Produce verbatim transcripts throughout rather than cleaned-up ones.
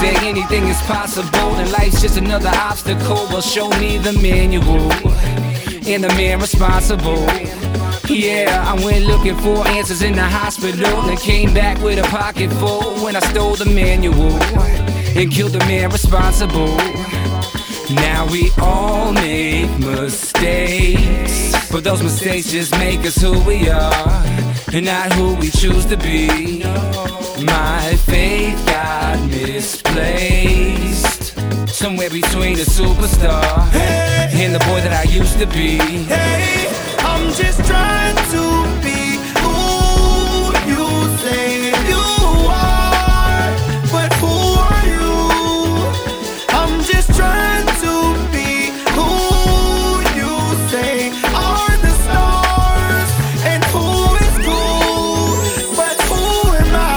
say anything is possible, and life's just another obstacle. Well, show me the manual and the man responsible. Yeah, I went looking for answers in the hospital and came back with a pocket full when I stole the manual and killed the man responsible. Now we all make mistakes, but those mistakes just make us who we are and not who we choose to be. My faith got misplaced somewhere between a superstar hey, and the boy that I used to be. Hey, I'm just trying to be who you say you are, but who are you? I'm just trying to be who you say are the stars, and who is cool, but who am I?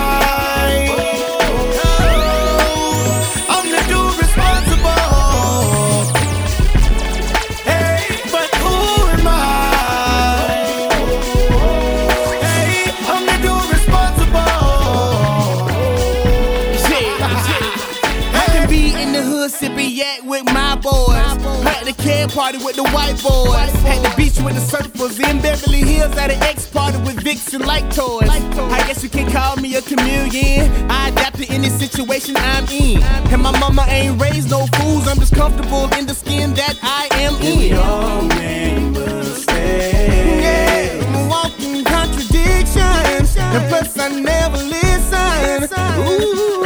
Oh, I'm the dude responsible. Hey, but who am I? Hey, I'm the dude responsible. I can be in the hood sipping yak with my boys. At the can party with the white boys. At the beach with the surfers. In Beverly Hills at an X party with Vixen like toys. I guess you can call me a chameleon. I adapt to any situation I'm in. And my mama ain't raised no fools. I'm just comfortable in the skin that I am in. We all make mistakes. Yeah, I'm a walking contradiction. And plus I never listen. Ooh.